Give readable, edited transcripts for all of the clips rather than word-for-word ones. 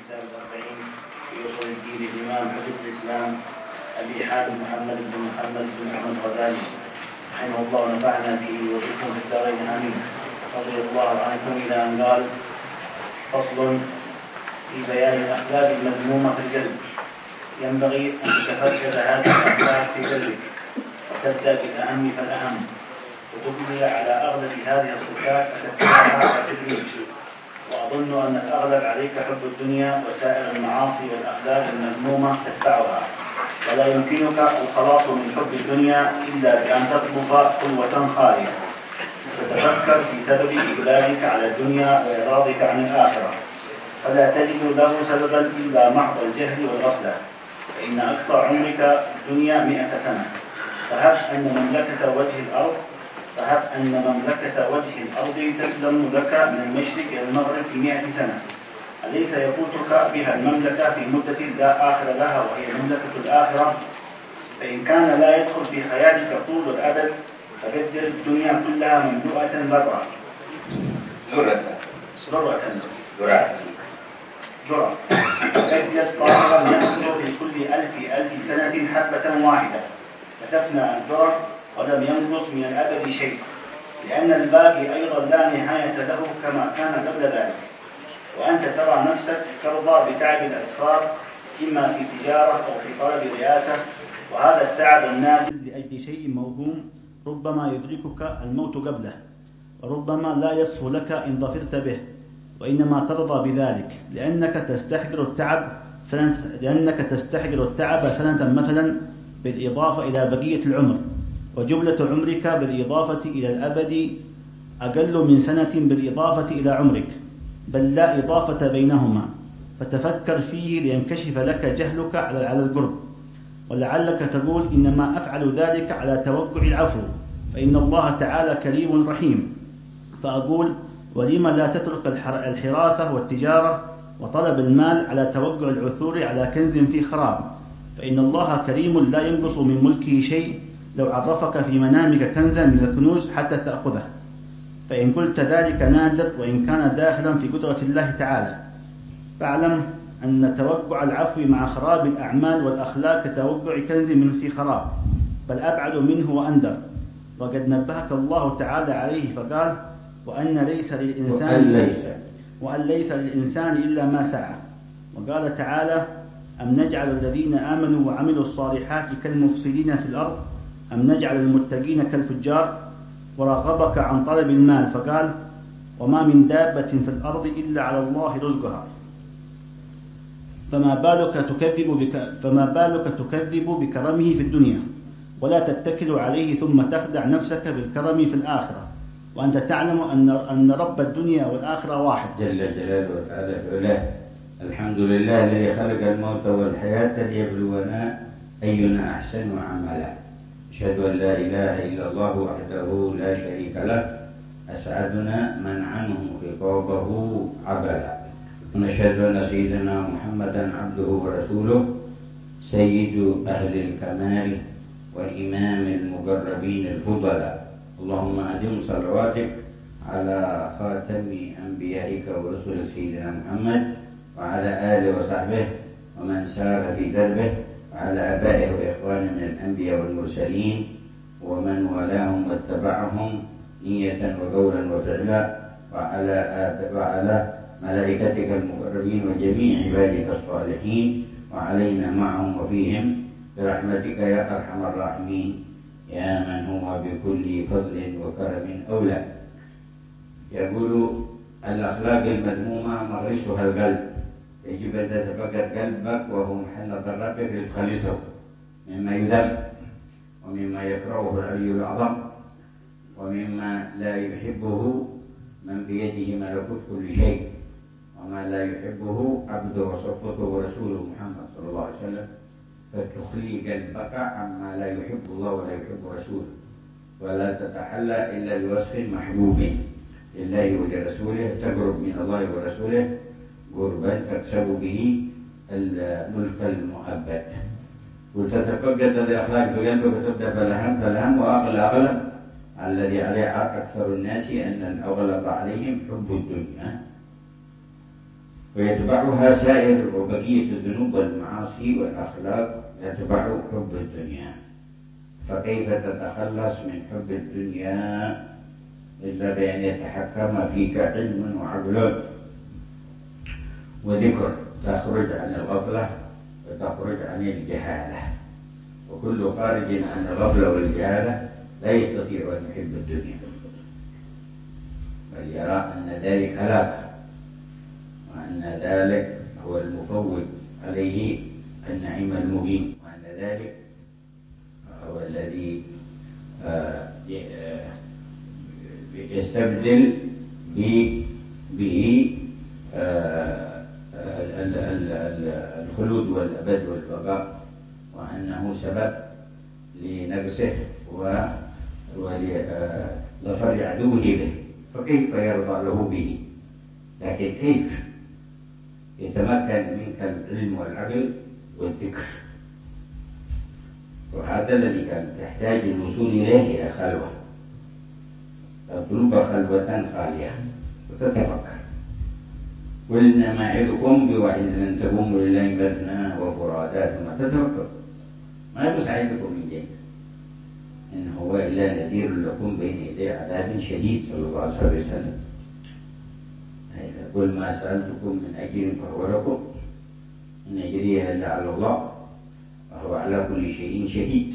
كتاب الأربعين في أصول الدين الإمام حجة الإسلام أبي حاتم محمد بن أحمد الغزالي رحمه الله ونفعنا به وبكم في الدارين آمين. رضي الله عنكم إلى أن قال: فصل في بيان الأخلاق المذمومة في القلب. ينبغي أن تتفكر هذه الأخلاق في قلبك وتبدأ بالأهم فالأهم، وتبني على أغلب هذه الصفات فتكسرها وتدريج. وأظن أن الأغلب عليك حب الدنيا وسائر المعاصي والأخلاق المذمومة تتبعها، ولا يمكنك الخلاص من حب الدنيا إلا بأن تطلب قوة خالية وتتفكر في سبب إقبالك على الدنيا وإعراضك عن الآخرة، فلا تجد له سببا إلا محض الجهل والغفلة. فإن أقصى عمرك الدنيا 100 سنة، فهب أن مملكة وجه الأرض تسلم لك من المشرق إلى المغرب في 100 سنة، أليس يفوتك بها المملكة في مدة لا آخر لها وهي مملكة الآخرة؟ فإن كان لا يدخل في خيالك طول الأبد فقدر الدنيا كلها مملوءة برا جرى فقدر طائرا يحصل في كل 1000 سنة حبة واحدة، فتفنى الذرة ولم ينقص من الأبد شيء، لأن الباقي أيضا لا نهاية له كما كان قبل ذلك. وأنت ترى نفسك ترضى بتعب الأسفار إما في تجارة أو في طلب رئاسة، وهذا التعب النازل لأجل شيء موهوم ربما يدركك الموت قبله، وربما لا يصفو لك إن ظفرت به، وإنما ترضى بذلك لأنك تستحقر التعب سنة مثلا بالإضافة إلى بقية العمر، وجملة عمرك بالإضافة إلى الأبد أقل من سنة بالإضافة إلى عمرك، بل لا إضافة بينهما. فتفكر فيه لينكشف لك جهلك على القرب، ولعلك تقول: إنما أفعل ذلك على توقع العفو، فإن الله تعالى كريم رحيم. فأقول: ولما لا تترك الحراثة والتجارة وطلب المال على توقع العثور على كنز في خراب، فإن الله كريم لا ينقص من ملكه شيء لو عرفك في منامك كنزا من الكنوز حتى تأخذه. فإن قلت ذلك نادر وإن كان داخلا في قدرة الله تعالى، فاعلم أن توقع العفو مع خراب الأعمال والأخلاق كتوقع كنز من في خراب، بل أبعد منه وأندر. وقد نبهك الله تعالى عليه فقال: وأن ليس للإنسان إلا ما سعى. وقال تعالى: أم نجعل الذين آمنوا وعملوا الصالحات كالمفسدين في الأرض أم نجعل المتقين كالفجار. وراغبك عن طلب المال فقال: وما من دابة في الأرض إلا على الله رزقها. فما بالك تكذب بكرمه في الدنيا ولا تتكل عليه، ثم تخدع نفسك بالكرم في الآخرة، وأنت تعلم أن رب الدنيا والآخرة واحد جل جلاله وتعالى علاه. الحمد لله الذي خلق الموت والحياة ليبلونا أينا أحسن عملا. أشهد أن لا إله إلا الله وحده لا شريك له، أسعدنا من عنه خطابه عبلا. ونشهد أن سيدنا محمدا عبده ورسوله سيد أهل الكمال وإمام المقربين الفضلاء. اللهم أدم صلواتك على خاتم أنبيائك ورسلك سيدنا محمد وعلى آله وصحبه ومن سار في دربه، وعلى آبائه وإخوانه من الأنبياء والمرسلين ومن والاهم واتبعهم نية وقولا وفعلا، وعلى ملائكتك المقربين وجميع عبادك الصالحين، وعلينا معهم وفيهم برحمتك يا أرحم الراحمين يا من هو بكل فضل وكرم أولى. يقول: الأخلاق المذمومة مغرسها القلب، يجب أن تتفقد قلبك وهو محل ربك لتخلصه مما يذم ومما يكرهه العلي الأعظم ومما لا يحبه من بيده ملكوت كل شيء، وما لا يحبه عبده وصفوته ورسوله محمد صلى الله عليه وسلم. فتخلي قلبك عما لا يحب الله ولا يحب رسوله، ولا تتحلى إلا بوصف محبوب لله ولرسوله، تقرب من الله ورسوله قربا تكسب به الملك المؤبد. وتتفقد هذه الأخلاق بقلبك وتبدأ فالهم وأغلب الذي عليه أكثر الناس أن الأغلب عليهم حب الدنيا. ويتبعها سائر وبقية الذنوب والمعاصي والأخلاق، يتبع حب الدنيا. فكيف تتخلص من حب الدنيا إلا بأن يتحكم فيك علم وعقل وذكر، تخرج عن الغفلة وتخرج عن الجهالة. وكل خارج عن الغفلة والجهالة لا يستطيع أن يحب الدنيا، بل يرى أن ذلك هلاك، وأن ذلك هو المفوت عليه النعيم المبين، وأن ذلك هو الذي يستبدل به الخلود والأبد والبقاء، وأنه سبب لنقصه ولظفر عدوه به. فكيف يرضى له به؟ لكن كيف يتمكن منك العلم والعقل والذكر؟ وهذا الذي كان تحتاج الوصول إليه إلى خلوة، تطلب خلوة خالية وتتفكر. قلنا ما أعظكم بواحد أن تقوموا لله مثنى وفرادى ثم تتفكر. ما يساعدكم من شيء، إن هو إلا نذير لكم بين يدي عذاب شديد، صلى الله عليه وسلم. قل ما سألتكم من أجر فهو لكم، إن أجري إلا على الله وهو على كل شيء شهيد.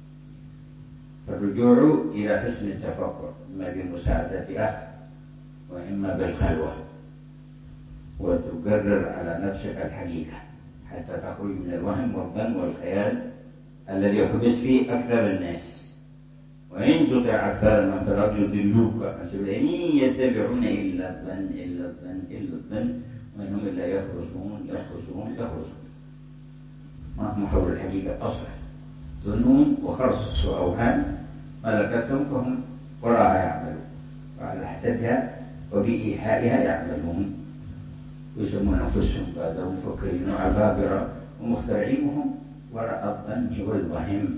فالرجوع إلى حسن التفكر، إما بمساعدة أخ وإما بالخلوة، وتقرر على نفسك الحقيقة حتى تخرج من الوهم والظن والخيال الذي يحبس فيه أكثر الناس. وإن تطع أكثر من في الأرض يضلوك عن سبيل الله، إن يتبعون إلا الظن إلا الظن إلا الظن وإنهم إلا يخرصون. ما هم حول الحقيقة أصلا، ظنون وخرص وأوهام ملكتهم، فهم وراءها يعملون، وعلى حسبها وبإيحائها يعملون، ويسمون أنفسهم بعد مفكرين وعبابرة ومخترعين، وهم وراء الظن والوهم.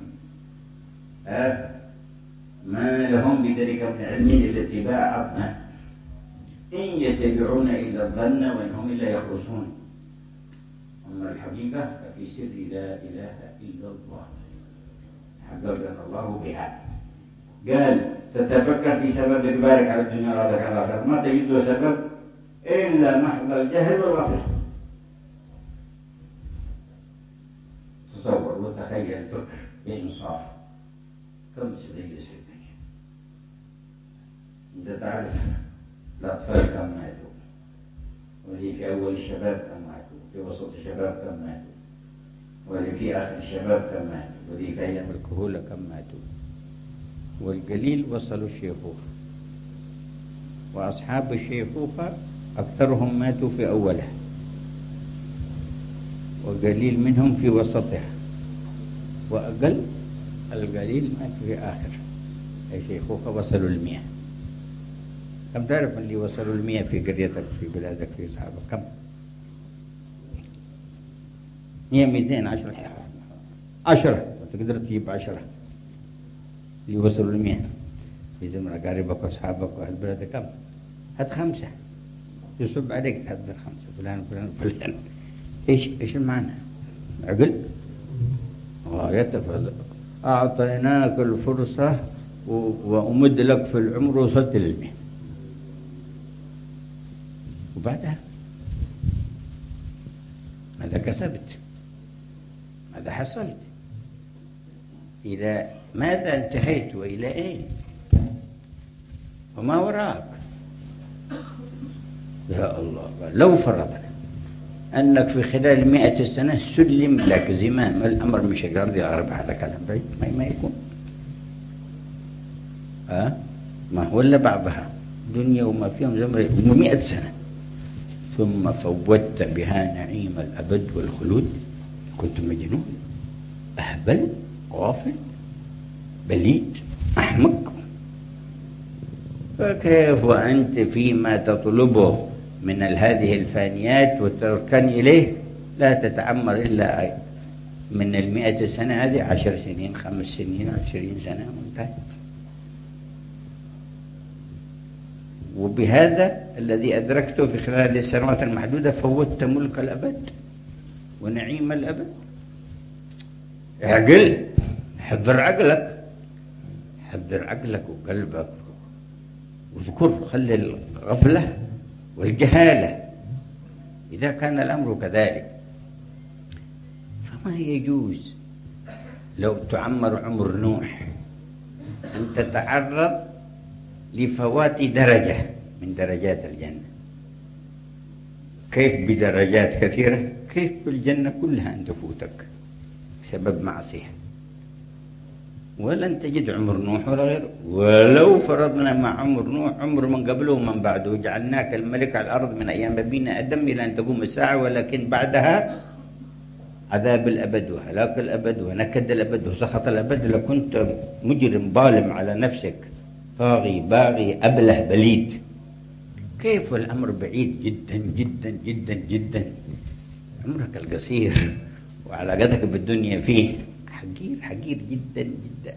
ما لهم بذلك من علم إلا اتباع الظن، إن يتبعون إلا الظن وإنهم إلا يخرصون. أما الحقيقة ففي سر لا إله إلا الله، حققنا الله بها. قال تتفكر في سبب إجبارك على الدنيا ورادك على الآخرة، ما تجد له سبب إلا محض الجهل والغفلة. تصور وتخيل، فكر بإنصاف، كم سيدي في الدنيا؟ أنت تعرف الأطفال كم ماتوا، واللي في أول الشباب كم ماتوا، في وسط الشباب كم ماتوا، واللي في آخر الشباب كم ماتوا، واللي في أيام الكهولة كم ماتوا، والقليل وصلوا الشيخوخة. وأصحاب الشيخوخة أكثرهم ماتوا في أولها، وقليل منهم في وسطها، وأقل القليل مات في آخر الشيخوخة وصلوا 100. كم تعرف اللي وصلوا 100 في قريتك في بلادك في أصحابك؟ كم؟ 100 200 10 تقدر تجيب 10 اللي وصلوا 100 في زمن أقاربك وأصحابك وأهل بلادك. كم؟ هات 5 يصب عليك تحضر 5 فلان فلان فلان. إيش المعنى؟ عقل؟ يتفضل أعطيناك الفرصة وأمد لك في العمر وصلت لل100، وبعدها ماذا كسبت؟ ماذا حصلت؟ إلى ماذا انتهيت وإلى أين؟ وما وراك؟ يا الله، لو فرضنا أنك في خلال 100 سنة سلم لك زمام الأمر مش قاضي الغرب، هذا كلام بعيد ما يكون. ما هو إلا بعضها دنيا وما فيهم زمر 100 سنة، ثم فوتت بها نعيم الأبد والخلود. كنت مجنون، أهبل، غافل، بليد، أحمق. فكيف وأنت فيما تطلبه من هذه الفانيات وتركن إليه لا تتعمر إلا من 100 سنة هذه 10 سنين 5 سنين 20 سنة وانتهت. وبهذا الذي أدركته في خلال هذه السنوات المحدودة فوتت ملك الأبد ونعيم الأبد. اعقل، حضر عقلك، حضر عقلك وقلبك، واذكر، خلي الغفلة والجهالة. إذا كان الأمر كذلك فما يجوز لو تعمر عمر نوح أن تتعرض لفوات درجة من درجات الجنة. كيف بدرجات كثيرة؟ كيف بالجنة كلها أن تفوتك بسبب معصية؟ ولن تجد عمر نوح ولا غيره. ولو فرضنا مع عمر نوح عمر من قبله ومن بعده، وجعلناك الملك على الأرض من أيام أبينا آدم إلى أن تقوم الساعة، ولكن بعدها عذاب الأبد وهلاك الأبد ونكد الأبد وسخط الأبد، لكنت مجرم ظالم على نفسك، طاغي باغي أبله بليد. كيف والأمر بعيد جدا جدا جدا جدا؟ عمرك القصير وعلاقتك بالدنيا فيه حقير حقير جدا جدا.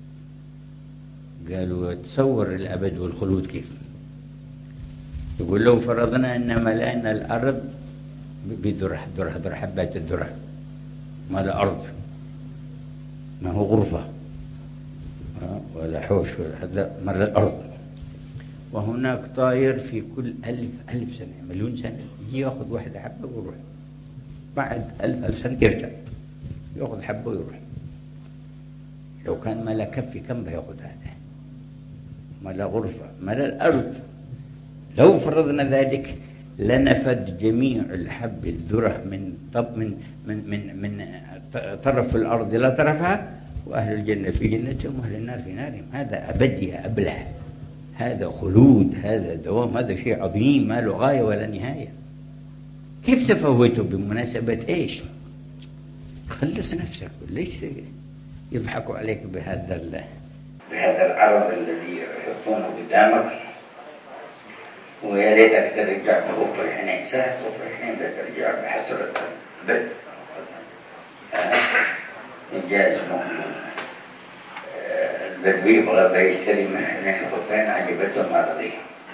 قالوا تصور الأبد والخلود كيف؟ يقول لو فرضنا أن ملأنا الأرض بذرة، ذرة حبات الذرة، ما الأرض ما هو غرفة ولا حوش ولا هذا، مر الأرض، وهناك طائر في كل 1000 سنة، مليون سنة، يجي يأخذ واحدة حبة ويروح، بعد 1000 سنة يرجع يأخذ حبة ويروح. لو كان ملا كفي كم بيأخذ هذا؟ ملا غرفة، ملا الأرض. لو فرضنا ذلك لنفد جميع الحب الذرة من طرف الأرض إلى طرفها، وأهل الجنة في جنتهم وأهل النار في نارهم. هذا أبد يا أبله، هذا خلود، هذا دوام، هذا شيء عظيم ما له غاية ولا نهاية. كيف تفوته؟ بمناسبة إيش؟ خلص نفسك، ليش يضحكوا عليك بهذا العرض الذي يحطونه قدامك؟ ويا ليتك ترجع بغفر الحنين، سهل غفر الحنين بترجع بحسرة البد. إنجاز البدوي يبغى بيشتري من حنين الخفين، عجبته ما رضيه،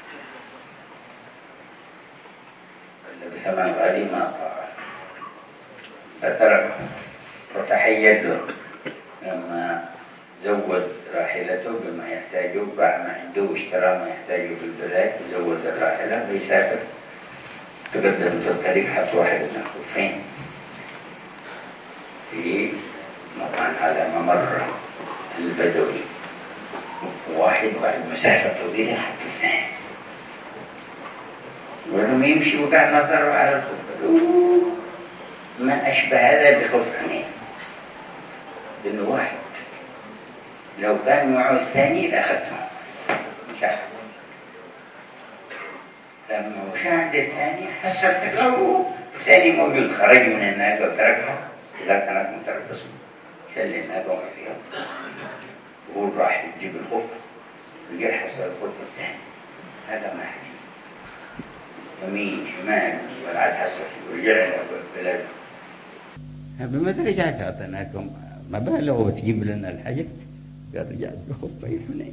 إلا بثمن غالي ما طاع فتركه وتحيد له. لما زود راحلته بما يحتاجه، باع ما عنده واشترى ما يحتاجه في البلاد وزود الراحلة بيسافر. تقدم في الطريق حط واحد من الخفين في مكان على ممر البدوي، واحد بعد مسافة طويلة حط الثاني، ولما يمشي وقع نظره على الخف، ما أشبه هذا بخف عينين، لأنه واحد لو كان معه الثاني لأخذته مشاهد. لما مشاهد الثاني حصل تقربه، الثاني موجود، خرج من الناقة وتركها، إذا كانت متربصة شل الناقة وما فيها، وهو راح يجيب الخف وجاء حصل الخف الثاني. هذا ما حكي يمين شمال ولا عاد حصل ورجع إلى بلده. بماذا رجعت أعطيناكم؟ ما بالغوا وتجيب لنا الحاجة؟ قال رجعت بخفي حنين.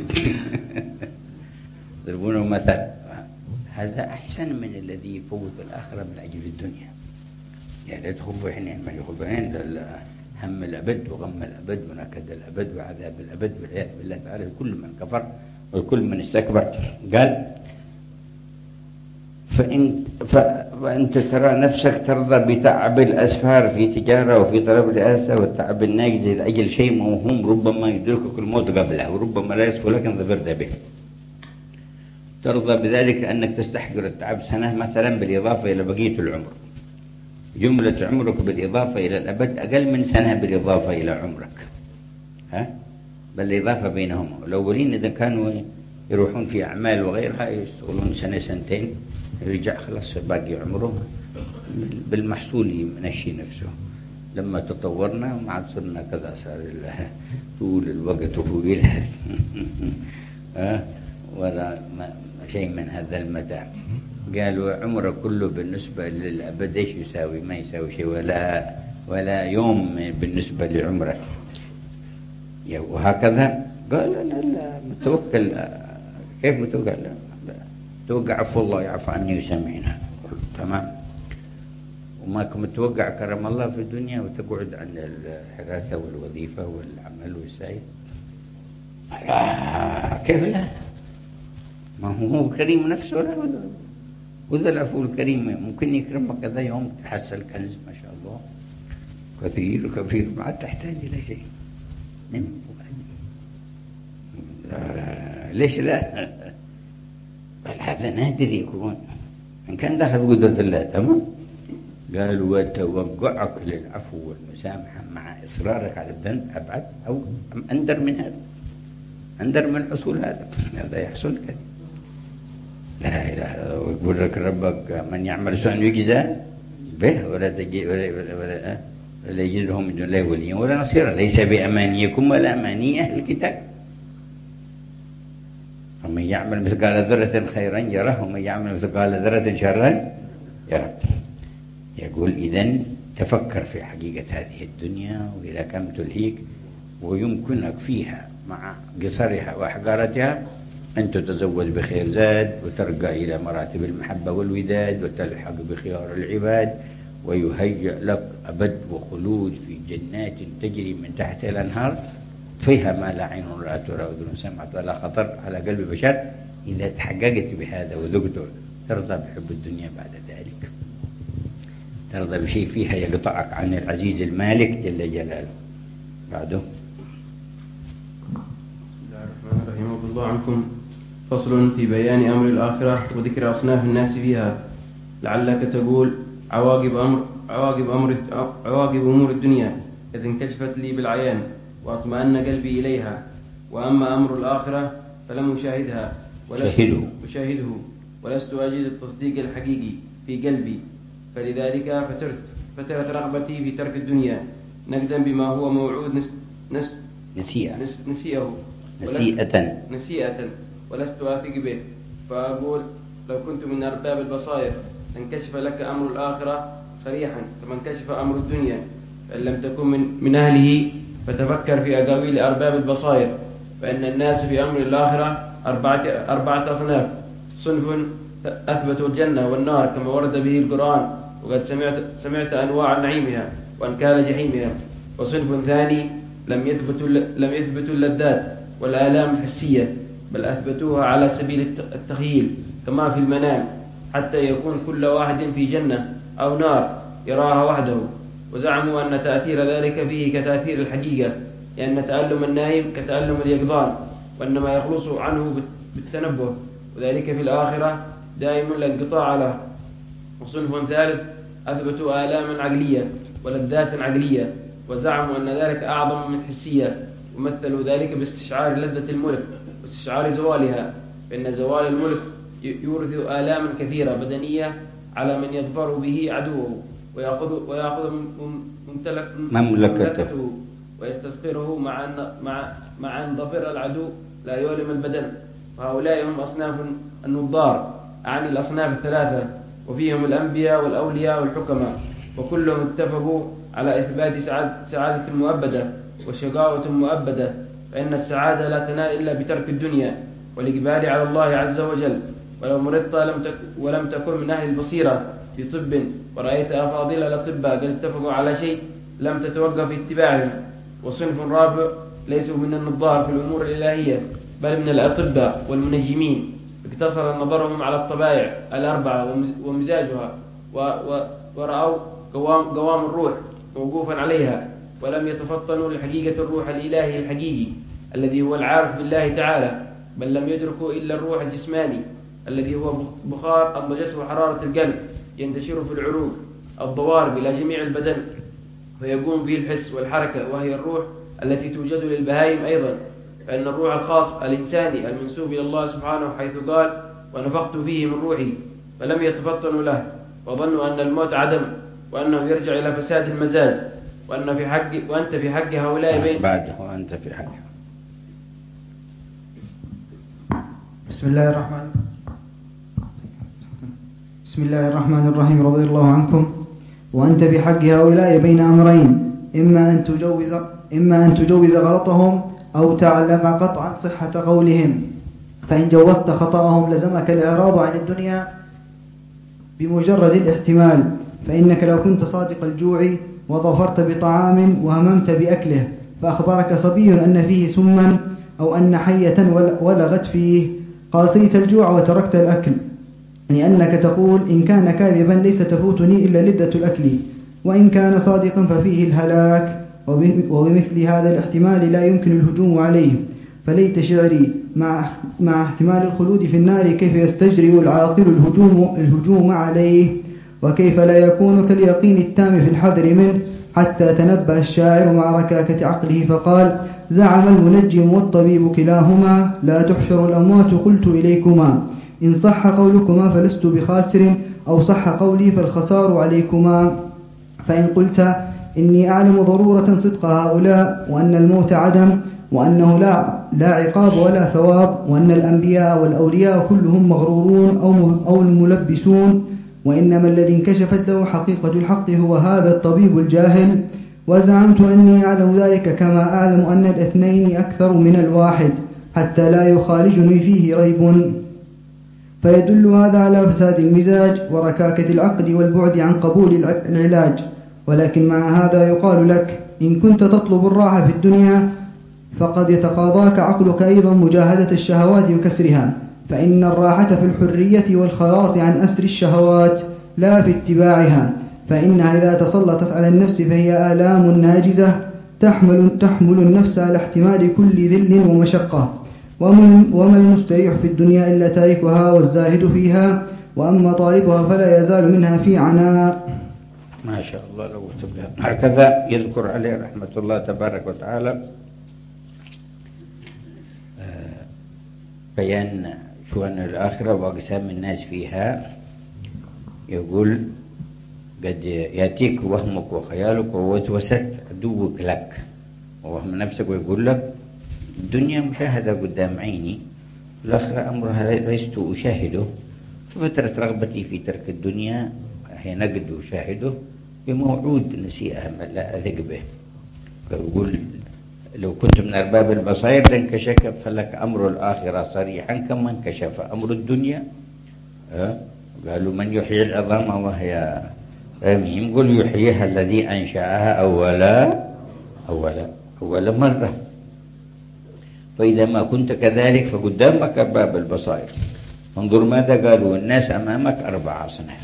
يضربونه مثل. هذا أحسن من الذي يفوت الآخرة من أجل الدنيا. يعني تخفي حنين، ما يخفي حنين ده هم الأبد وغم الأبد ونكد الأبد وعذاب الأبد والعياذ بالله تعالى لكل من كفر وكل من استكبر. قال فأنت ترى نفسك ترضى بتعب الأسفار في تجارة وفي طلب الرئاسة والتعب الناجز لأجل شيء موهوم ربما يدركك الموت قبله وربما لا يصفو لك إن ظفرت به. ترضى بذلك أنك تستحقر التعب سنة مثلا بالإضافة إلى بقية العمر، جملة عمرك بالإضافة إلى الأبد أقل من سنة بالإضافة إلى عمرك، بالإضافة بينهما. الأولين إذا كانوا يروحون في أعمال وغيرها يشتغلون سنة سنتين، يرجع خلاص باقي عمره بالمحصول يمشي نفسه. لما تطورنا ما عاد صرنا كذا، صار طول الوقت طويل ولا شيء من هذا المتاع. قالوا عمره كله بالنسبة للأبد ايش يساوي؟ ما يساوي شيء ولا يوم بالنسبة لعمره. وهكذا قال لا متوكل. كيف متوكل؟ متوقع عفو الله يعفو عني ويسامحنا، تمام. وما كنت متوقع كرم الله في الدنيا وتقعد عن الحراثة والوظيفة والعمل والسعي، كيف لا؟ ما هو كريم نفسه لا، وذا العفو الكريم ممكن يكرمك كذا يوم تحصل كنز ما شاء الله كثير ما عاد تحتاج إلى شيء. ليش لا؟ بل هذا نادر يكون إن كان دخل بقدرة الله، تمام. قال وتوقعك للعفو والمسامحة مع إصرارك على الذنب أبعد أو أندر من هذا، أندر من حصول هذا يحصل كذا. لا إله إلا الله. ويقول لك ربك من يعمل سوءا يجزى به ولا يجد لهم من دون الله وليا ولا نصيرا، ليس بأمانيكم ولا أماني أهل الكتاب. ومن يعمل مثقال ذرة خيرا يره ومن يعمل مثقال ذرة شرا يره. يقول إذن تفكر في حقيقة هذه الدنيا وإلى كم تلهيك، ويمكنك فيها مع قصرها وأحقارتها أن تتزود بخير زاد وترقى إلى مراتب المحبة والوداد وتلحق بخيار العباد، ويهيأ لك أبد وخلود في جنات تجري من تحتها الأنهار فيها ما لا عين رأت ولا أذن سمعت ولا خطر على قلب بشر. إذا تحققت بهذا وذقته ترضى بحب الدنيا بعد ذلك، ترضى بشيء فيها يقطعك عن العزيز المالك جل جلاله. بعده بسم الله الرحمن الرحيم. رضي الله عنكم. فصل في بيان أمر الآخرة وذكر أصناف الناس فيها. لعلك تقول عواقب أمور الدنيا إذ انكشفت لي بالعيان وأطمأن قلبي إليها، وأما أمر الآخرة فلم أشاهده ولست أجد التصديق الحقيقي في قلبي، فلذلك فترت رغبتي في ترك الدنيا نقدا بما هو موعود نسيئة ولست أثق به. فأقول لو كنت من أرباب البصائر لانكشف لك أمر الآخرة صريحا كما انكشف أمر الدنيا، فإن لم تكن من أهله فتفكر في أقاويل أرباب البصائر، فإن الناس في أمر الآخرة أربعة أصناف. صنف أثبتوا الجنة والنار كما ورد به القرآن وقد سمعت أنواع نعيمها وأنكال جحيمها. وصنف ثاني لم يثبتوا اللذات والآلام الحسية بل أثبتوها على سبيل التخيل كما في المنام، حتى يكون كل واحد في جنة أو نار يراها وحده، وزعموا أن تأثير ذلك فيه كتأثير الحقيقة، لأن تألم النائم كتألم اليقظان، وإنما يخلص عنه بالتنبه، وذلك في الآخرة دائم لا انقطاع له. وصنف ثالث أثبتوا آلاما عقلية ولذات عقلية، وزعموا أن ذلك أعظم من حسية، ومثلوا ذلك باستشعار لذة الملك واستشعار زوالها، فإن زوال الملك يورث آلاما كثيرة بدنية على من يظفر به عدوه ويأخذ مملكته ويستصغره مع أن ظفر العدو لا يؤلم البدن. وهؤلاء هم أصناف النظار، أعني الأصناف الثلاثة، وفيهم الأنبياء والأولياء والحكماء، وكلهم اتفقوا على إثبات سعادة مؤبدة وشقاوة مؤبدة، فإن السعادة لا تنال إلا بترك الدنيا والإقبال على الله عز وجل. ولو مرضت ولم تكن من أهل البصيرة في طب ورأيت أفاضل الأطباء قد اتفقوا على شيء لم تتوقف في اتباعهم. وصنف رابع ليسوا من النظار في الأمور الإلهية بل من الأطباء والمنجمين، اقتصر نظرهم على الطبائع الأربعة ومزاجها، ورأوا قوام الروح موقوفا عليها، ولم يتفطنوا لحقيقة الروح الإلهي الحقيقي الذي هو العارف بالله تعالى، بل لم يدركوا إلا الروح الجسماني الذي هو بخار أنضجته حرارة القلب ينتشر في العروق الضوارب إلى جميع البدن فيقوم به الحس والحركة، وهي الروح التي توجد للبهائم أيضا. فإن الروح الخاص الإنساني المنسوب إلى الله سبحانه حيث قال ونفخت فيه من روحي، فلم يتفطنوا له وظنوا أن الموت عدم وأنه يرجع إلى فساد المزاج، وأنت في حق هؤلاء بين وأنت في حق. بسم الله الرحمن الرحيم. رضي الله عنكم. وأنت بحق هؤلاء بين أمرين، إما أن تجوز غلطهم أو تعلم قطعا صحة قولهم. فإن جوزت خطأهم لزمك الإعراض عن الدنيا بمجرد الاحتمال، فإنك لو كنت صادق الجوع وظفرت بطعام وهممت بأكله فأخبرك صبي أن فيه سما أو أن حية ولغت فيه، قاسيت الجوع وتركت الأكل، لأنك تقول إن كان كاذبا ليس تفوتني إلا لذة الأكل، وإن كان صادقا ففيه الهلاك. وبمثل هذا الاحتمال لا يمكن الهجوم عليه. فليت شعري مع احتمال الخلود في النار كيف يستجرئ العاقل الهجوم عليه، وكيف لا يكون كاليقين التام في الحذر منه، حتى تنبأ الشاعر مع ركاكة عقله فقال: زعم المنجم والطبيب كلاهما لا تحشر الأموات قلت إليكما، إن صح قولكما فلست بخاسر، أو صح قولي فالخسار عليكما. فإن قلت إني أعلم ضرورة صدق هؤلاء، وأن الموت عدم، وأنه لا عقاب ولا ثواب، وأن الأنبياء والأولياء كلهم مغرورون أو الملبسون، وإنما الذي انكشفت له حقيقة الحق هو هذا الطبيب الجاهل، وزعمت أني أعلم ذلك كما أعلم أن الاثنين أكثر من الواحد، حتى لا يخالجني فيه ريب. فيدل هذا على فساد المزاج وركاكة العقل والبعد عن قبول العلاج. ولكن مع هذا يقال لك: إن كنت تطلب الراحة في الدنيا فقد يتقاضاك عقلك أيضا مجاهدة الشهوات وكسرها، فإن الراحة في الحرية والخلاص عن أسر الشهوات لا في اتباعها، فإنها إذا تسلطت على النفس فهي آلام ناجزة تحمل النفس على احتمال كل ذل ومشقة. وما المستريح في الدنيا إلا تاركها والزاهد فيها، وأما طالبها فلا يزال منها في عناء. ما شاء الله. لو هكذا يذكر عليه رحمة الله تبارك وتعالى بيان شؤون الآخرة وأقسام الناس فيها. يقول: قد يأتيك وهمك وخيالك ووسوسة عدوك لك، ووهم نفسك ويقول لك الدنيا مشاهدة قدام عيني، الآخرة أمرها لست أشاهده، ففترة رغبتي في ترك الدنيا هي نقد أشاهده بموعود نسيئة لا أثق به. فيقول: لو كنت من أرباب البصائر لانكشف فلك أمر الآخرة صريحا كما انكشف أمر الدنيا. قالوا: من يحيي العظام وهي رميم؟ قل: يحييها الذي أنشأها أول مرة. فإذا ما كنت كذلك فقدامك أرباب البصائر. انظر ماذا قالوا: الناس أمامك 4 أصناف.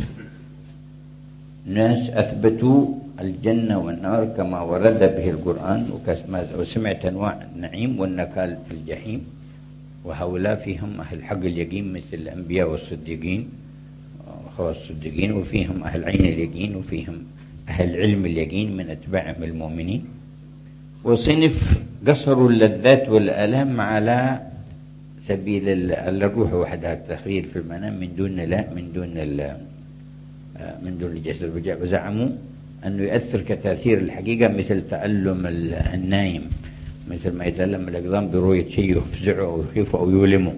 ناس أثبتوا الجنة والنار كما ورد به القرآن وسمعت أنواع النعيم والنكال في الجحيم، وهؤلاء فيهم أهل حق اليقين مثل الأنبياء والصديقين وخواص الصديقين، وفيهم أهل عين اليقين، وفيهم أهل علم اليقين من أتباعهم المؤمنين. وصنف قصروا اللذات والآلام على سبيل الروح وحدها، التخيل في المنام من دون الجسد، وزعموا أنه يؤثر كتأثير الحقيقة مثل تألم النايم، مثل ما يتألم الأقدام برؤية شيء يفزعه أو يخيفه أو يؤلمه.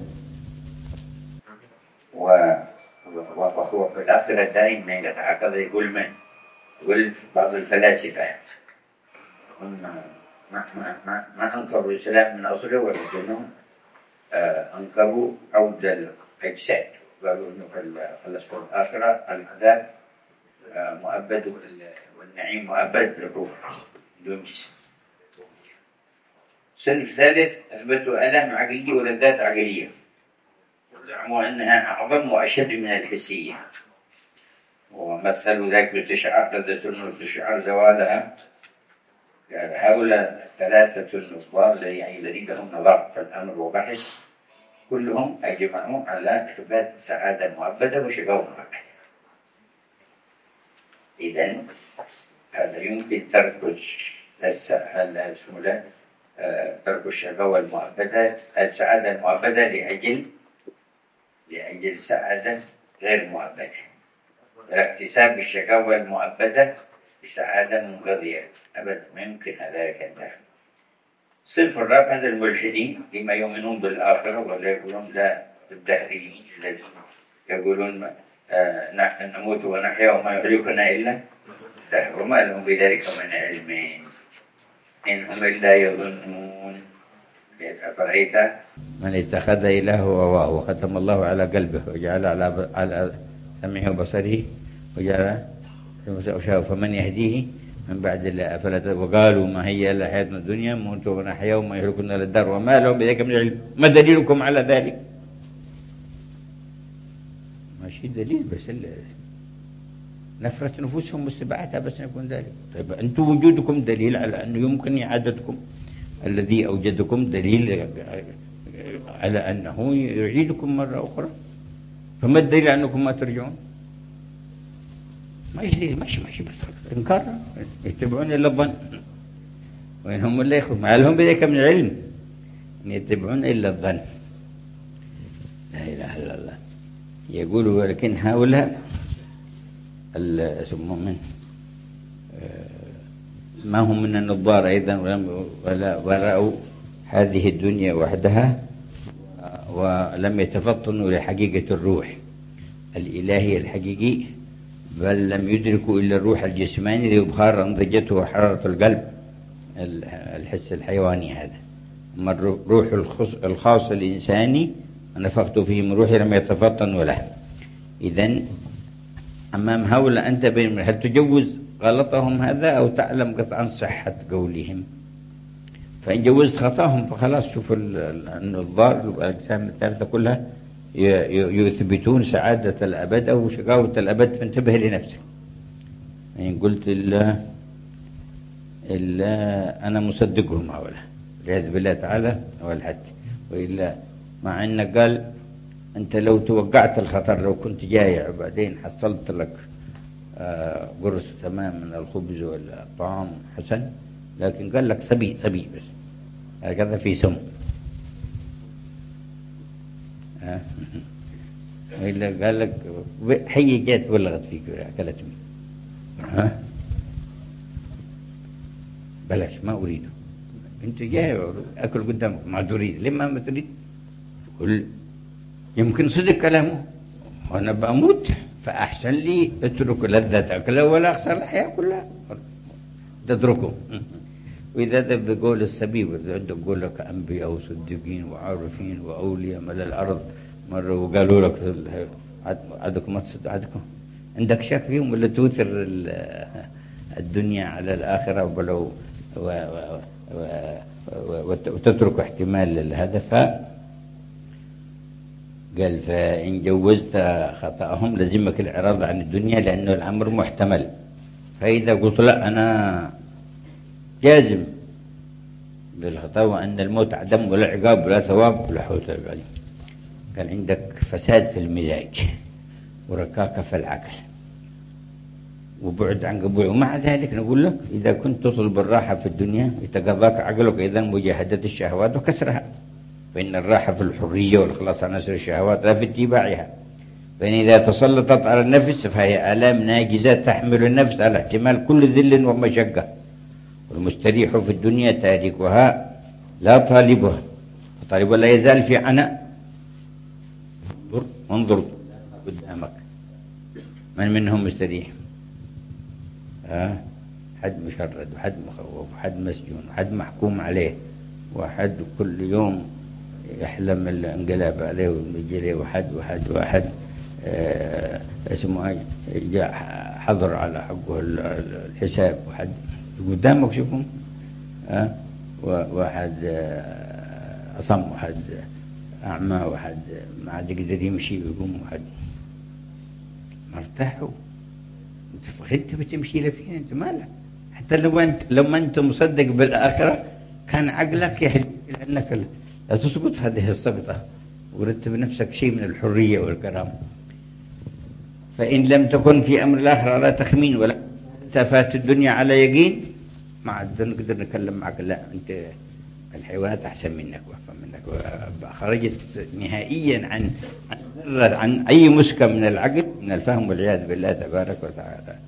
وهو في الآخرة دائما يتعاقد. يقول بعض الفلاسفة ما أنكروا الإسلام من أصله، ولكنهم أنكروا عود الأجساد. قالوا إنه في الآخرة العذاب مؤبد والنعيم مؤبد للروح دون جسم. صنف ثالث أثبتوا آلام عقلية ولذات عقلية، وزعموا أنها أعظم وأشد من الحسية، ومثلوا ذلك بتشعر لذة الموت تشعر زوالها. يعني هؤلاء 3 نظار يعني الذين لهم نظر في الأمر وبحث، كلهم أجمعوا على إثبات سعادة مؤبدة وشقاوة مؤبدة. إذن هذا يمكن ترك ترك الشقاوة المؤبدة، السعادة المؤبدة لأجل سعادة غير مؤبدة، الاكتساب الشقاوة المؤبدة بسعادة منقضية أبدا، ما يمكن ذلك. الصنف الرابع هذا الملحدين لما يؤمنون بالآخرة ولا يقولون لا الدهريين الذين يقولون نحن نموت ونحيا وما يهلكنا إلا الدهر، وما لهم بذلك من علم إن هم إلا يظنون. أفرأيت من اتخذ إلهه هواه وختم الله على قلبه وجعل على سمعه وبصره وجعل فمن يهديه من بعد الله وقالوا ما هي إلا حياتنا الدنيا نموت ونحيا وما يهلكنا إلا الدار وما لهم بذلك من علم ما دليلكم على ذلك؟ ماشي دليل بس نفرة نفوسهم واستباعتها بس يكون ذلك. طيب أنتم وجودكم دليل على أنه يمكن إعادتكم، الذي أوجدكم دليل على أنه يعيدكم مرة أخرى، فما الدليل أنكم ما ترجعون؟ ما يجري ماشي بس إنكار يتبعون إلا الظن وإن هم إلا يخرجون ما لهم بذلك من علم إن يتبعون إلا الظن. لا إله إلا الله. يقولوا ولكن هؤلاء من ما هم من النظار أيضا ورأوا هذه الدنيا وحدها ولم يتفطنوا لحقيقة الروح الإلهي الحقيقي، بل لم يدركوا إلا الروح الجسماني ليبخار أنضجته وحرارة القلب الحس الحيواني هذا. أما الروح الخاص الإنساني نفخت فيه من روحي لم يتفطنوا له. إذن أمام هؤلاء أنت بين هل تجوز غلطهم هذا أو تعلم قطعا صحة قولهم؟ فإن جوزت خطأهم فخلاص شوف النظار والأجسام الثالثة كلها يثبتون سعادة الأبد أو شقاوة الأبد، فانتبه لنفسك. إن قلت إلا أنا مصدقهم هؤلاء والعياذ بالله تعالى والحد، وإلا مع أنك قال أنت لو توقعت الخطر لو كنت جايع وبعدين حصلت لك قرص تمام من الخبز والطعام حسن، لكن قال لك صبي بس هكذا في سم وإلا قال لك حية جات ولغت فيك أكلت مني بلاش ما أريده، أنت جاي أكل قدامك ما تريد، لما ما تريد قل يمكن صدق كلامه وأنا بأموت فأحسن لي اترك لذة أكله ولا أخسر الحياة كلها تتركه. وإذا ذا بقول السبيب عندك يقول لك أنبياء وصديقين وعارفين وأولياء ملء الأرض مرة وقالوا لك عدكم ما تصدق عدكم عندك شك فيهم ولا توثر الدنيا على الآخرة ولو وتترك احتمال هذا. قال فإن جوزت خطأهم لزمك الإعراض عن الدنيا لأنه الأمر محتمل. فإذا قلت لا أنا جازم بالخطأ وأن الموت عدم ولا عقاب ولا ثواب ولا حول ولا قوة، كان عندك فساد في المزاج وركاكة في العقل وبعد عن قبول. ومع ذلك نقول لك إذا كنت تطلب الراحة في الدنيا يتقاضاك عقلك إذا مجاهدة الشهوات وكسرها، فإن الراحة في الحرية والخلاص عن نسر الشهوات لا في اتباعها. فإن إذا تسلطت على النفس فهي آلام ناجزة تحمل النفس على احتمال كل ذل ومشقة، والمستريح في الدنيا تاركها لا طالبها، فطالبها لا يزال في عناء. انظر قدامك من منهم مستريح؟ حد مشرد وحد مخوف وحد مسجون وحد محكوم عليه وحد كل يوم يحلم الانقلاب عليه ويجي له واحد اسمه حظر على حقه الحساب، واحد قدامك شوفهم واحد أصم واحد أعمى واحد ما عاد يقدر يمشي ويقوم واحد مرتاحوا. انت بتمشي لفين؟ انت مالك؟ حتى لو ما انت مصدق بالآخرة كان عقلك يهدي لأنك لا تسقط هذه السقطة ورتب نفسك شيء من الحرية والكرامة. فإن لم تكن في أمر الآخرة على تخمين ولا تفات الدنيا على يقين ما عاد نقدر نتكلم معك. لا أنت الحيوانات أحسن منك وأفهم منك خرجت نهائيا عن أي مسكة من العقل من الفهم والعياذ بالله تبارك وتعالى.